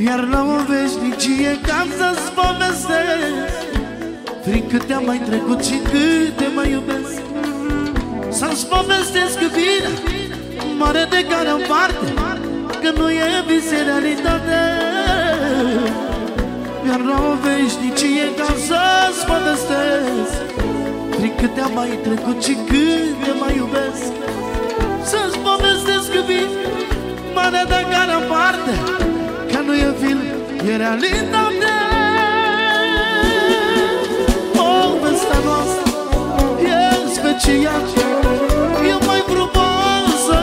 Iar la o veșnicie cam să-ți povestesc prin câte am mai trecut și cât te mai iubesc. Să-ți povestesc bine mare de care în parte, că nu e vis, e realitate. Iar la o veșnicie cam să-ți povestesc prin câte am mai trecut și cât te mai iubesc. Să-ți povestesc bine mare de care în parte, că nu e film, e realitate. Povestea noastră e special, e mai frumoasă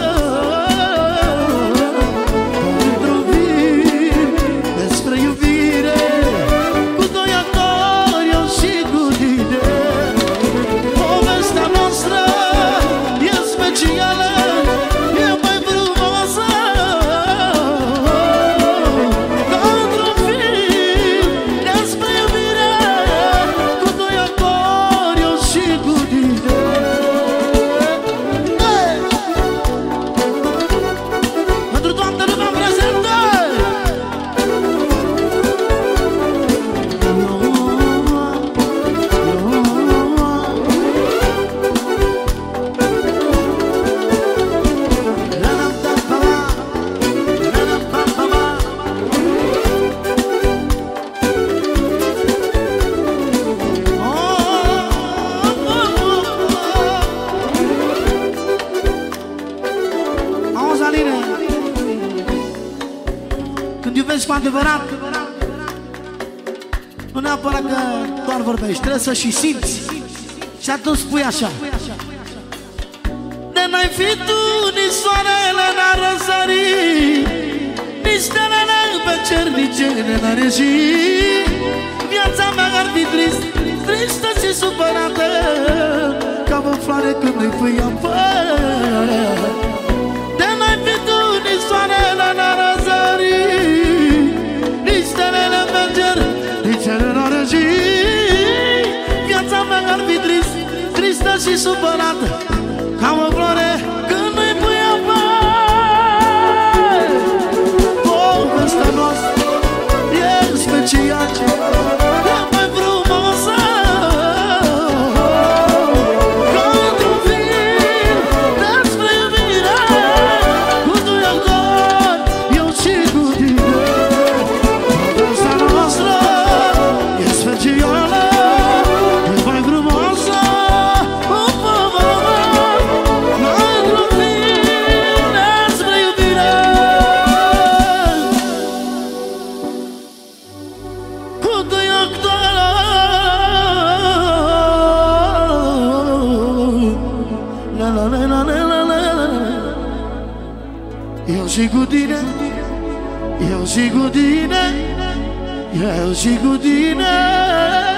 într-un film despre iubire, cu doi actori, eu și cu tine. Povestea noastră e specială, e mai frumoasă ca într-un film despre iubire, cu doi actori, eu și cu tine. Pentru toată lumea prezentă. Auzi, Aline, când iubești cu adevărat, nu neapărat că doar vorbești, trebuie să și simți. Și atunci spui așa: de n-ai fi tu, nici soarele n-ar răsări, nici stelele pe cer, nici cele n-ar ieși. Viața mea ar fi trist, tristă și supărată, ca o floare când îi pui apă. De n-ai fi tu, nici soarele n-ar răsări, nici stelele pe cer, nici cele n-ar ieși. Viața mea ar fi trist, tristă și supărată, ca o floare când îi pui apă. Povestea noastră e special, e mai frumoasă ca într-un film despre iubire, cu doi actori, eu și cu tine. Povestea noastră e specială, e mai frumoasă eu și cu tine, eu și cu tine, eu și cu tine.